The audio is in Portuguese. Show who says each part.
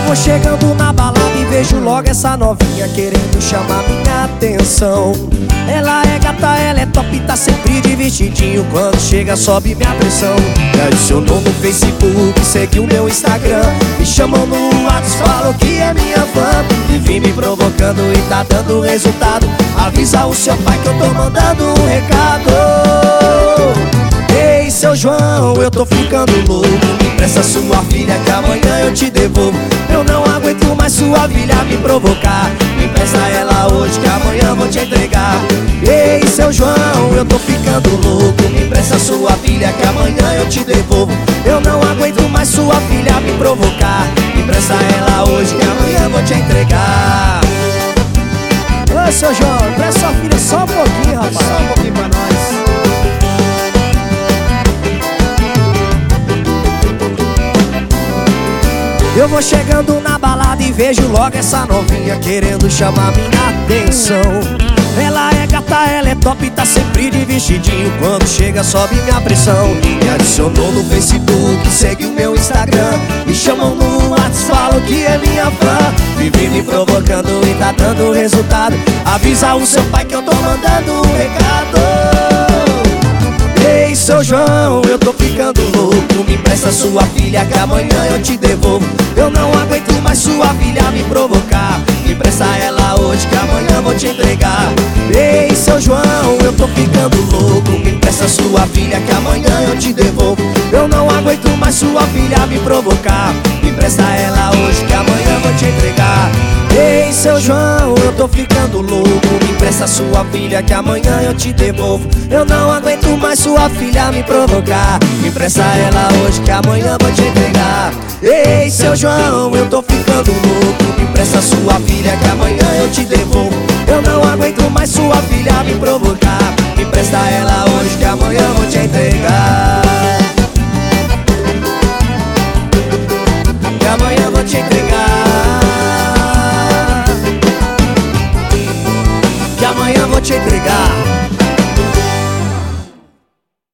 Speaker 1: vou chegando na balada e vejo logo essa novinha querendo chamar minha atenção. Ela é gata, ela é top, tá sempre de vestidinho. Quando chega sobe minha pressão. Me adicionou no Facebook, seguiu meu Instagram, me chamou no WhatsApp, falou que é minha fã. E vim me provocando e tá dando resultado. Avisa o seu pai que eu tô mandando um recado. Ei, seu João, eu tô ficando louco. Me empresta sua filha que amanhã eu te devolvo. Eu não aguento mais sua filha me provocar. Me empresta ela hoje que amanhã vou te entregar. Ei, seu João, eu tô ficando louco. Me empresta sua filha que amanhã eu te devolvo. Eu não aguento mais sua filha me provocar. Me empresta ela hoje que amanhã vou te entregar.
Speaker 2: Ô, seu João, empresta sua filha só um pouquinho, rapaz.
Speaker 1: Só um pouquinho pra nós. Eu vou chegando na balada e vejo logo essa novinha querendo chamar minha atenção. Ela é gata, ela é top, tá sempre de vestidinho. Quando chega sobe minha pressão. Me adicionou no Facebook, seguiu meu Instagram, me chamou no WhatsApp, falou que é minha fã. Vive me provocando e tá dando resultado. Avisa o seu pai que eu tô mandando um recado. Ei, seu João, eu tô ficando louco. Me empresta sua filha que amanhã eu te devolvo. Eu não aguento mais sua filha me provocar. Me empresta ela hoje que amanhã vou te entregar. Ei, seu João, eu tô ficando louco. Me empresta sua filha que amanhã eu te devolvo. Eu não aguento mais sua filha me provocar. Me empresta ela hoje que amanhã vou te entregar. Ei, seu João, eu tô ficando louco. Me empresta sua filha que amanhã eu te devolvo. Eu não aguento mais sua filha me provocar. Me empresta ela hoje que amanhã vou te entregar. Ei, seu João, eu tô ficando louco. Me empresta sua filha que amanhã eu te devolvo. Eu não aguento mais sua filha me provocar. Me empresta ela hoje que amanhã vou te entregar.